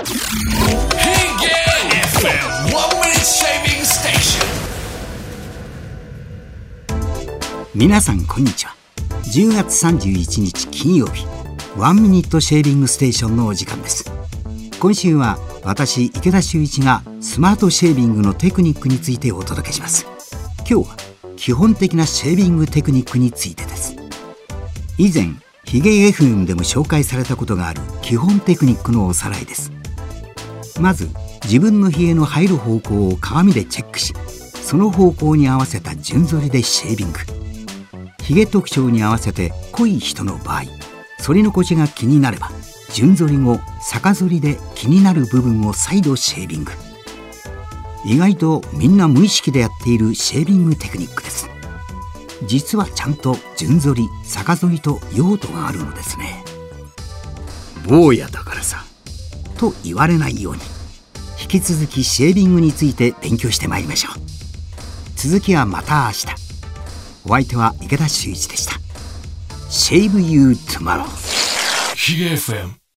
皆さんこんにちは。10月31日金曜日、ワンミニットシェービングステーションのお時間です。今週は私池田修一がスマートシェービングのテクニックについてお届けします。今日は基本的なシェービングテクニックについてです。以前ヒゲ FM でも紹介されたことがある基本テクニックのおさらいです。まず自分のヒゲの入る方向を鏡でチェックし、その方向に合わせた順剃りでシェービング。ヒゲ特徴に合わせて濃い人の場合、剃り残しが気になれば順剃り後逆剃りで気になる部分を再度シェービング。意外とみんな無意識でやっているシェービングテクニックです。実はちゃんと順剃り逆剃りと用途があるのですね。坊やだからさと言われないように、引き続きシェービングについて勉強してまいりましょう。続きはまた明日。お相手は池田修一でした。Shave you tomorrow。 ヒゲ FM